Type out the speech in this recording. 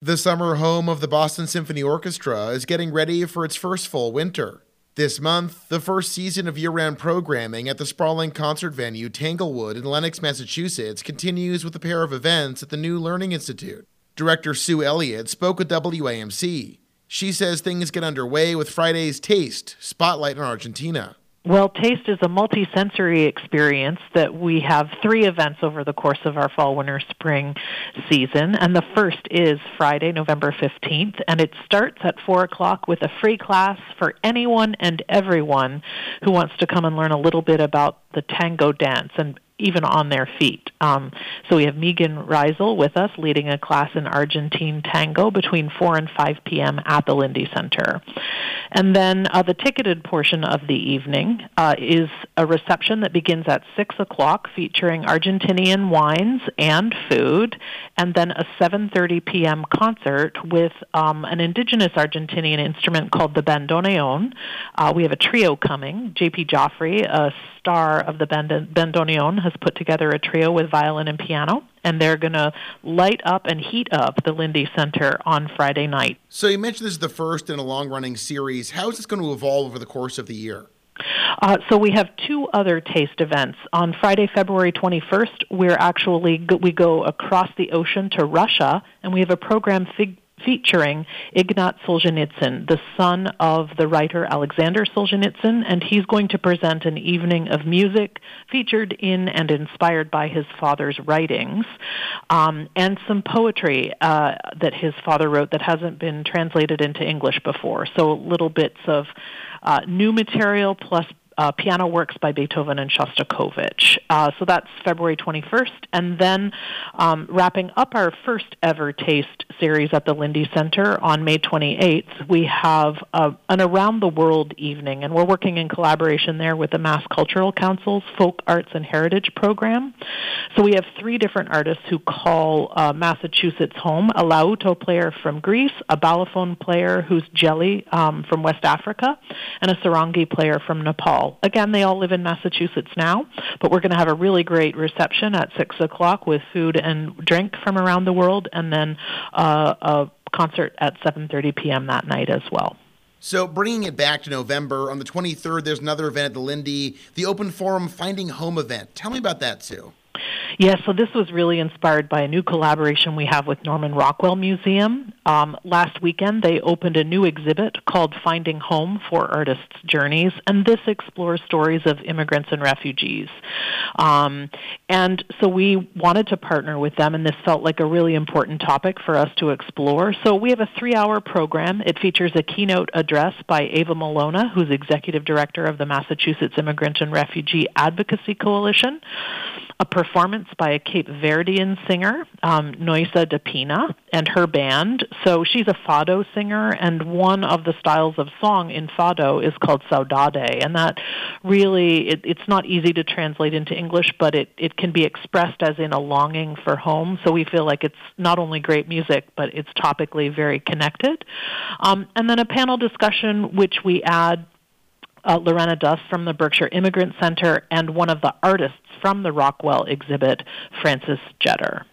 The summer home of the Boston Symphony Orchestra is getting ready for its first full winter. This month, the first season of year-round programming at the sprawling concert venue Tanglewood in Lenox, Massachusetts continues with a pair of events at the New Learning Institute. Director Sue Elliott spoke with WAMC. She says things get underway with Friday's Taste, Spotlight on Argentina. Well, Taste is a multi-sensory experience that we have 3 events over the course of our fall, winter, spring season. And the first is Friday, November 15th, and it starts at 4 o'clock with a free class for anyone and everyone who wants to come and learn a little bit about the tango dance and even on their feet. So we have Megan Reisel with us leading a class in Argentine tango between 4 and 5 p.m. at the Lindy Center. And then the ticketed portion of the evening is a reception that begins at 6 o'clock featuring Argentinian wines and food, and then a 7:30 p.m. concert with an indigenous Argentinian instrument called the bandoneon. We have a trio coming. J.P. Joffrey, a star of the bandoneon, has put together a trio with violin and piano, and they're going to light up and heat up the Lindy Center on Friday night. So you mentioned this is the first in a long-running series. How is this going to evolve over the course of the year? So we have 2 other Taste events. On Friday, February 21st, we go across the ocean to Russia, and we have a program featuring Ignat Solzhenitsyn, the son of the writer Alexander Solzhenitsyn, and he's going to present an evening of music featured in and inspired by his father's writings, and some poetry that his father wrote that hasn't been translated into English before. So little bits of new material plus piano works by Beethoven and Shostakovich. So that's February 21st. And then wrapping up our first ever Taste series at the Lindy Center on May 28th, we have an Around the World evening, and we're working in collaboration there with the Mass Cultural Council's Folk Arts and Heritage program. So we have 3 different artists who call Massachusetts home: a lauto player from Greece, a balafon player who's Jelly from West Africa, and a sarangi player from Nepal. Again, they all live in Massachusetts now, but we're going to have a really great reception at 6 o'clock with food and drink from around the world, and then a concert at 7:30 p.m. that night as well. So bringing it back to November, on the 23rd, there's another event at the Lindy, the Open Forum Finding Home event. Tell me about that, Sue. Yes, so this was really inspired by a new collaboration we have with Norman Rockwell Museum. Last weekend, they opened a new exhibit called Finding Home for Artists' Journeys, and this explores stories of immigrants and refugees. And so we wanted to partner with them, and this felt like a really important topic for us to explore. So we have a 3-hour program. It features a keynote address by Ava Malona, who's Executive Director of the Massachusetts Immigrant and Refugee Advocacy Coalition, a performance by a Cape Verdean singer, Noisa de Pina, and her band. So she's a fado singer, and one of the styles of song in fado is called saudade, and that really, it's not easy to translate into English, but it can be expressed as in a longing for home. So we feel like it's not only great music, but it's topically very connected. And then a panel discussion, which we add Lorena Duss from the Berkshire Immigrant Center and one of the artists from the Rockwell exhibit, Frances Jetter.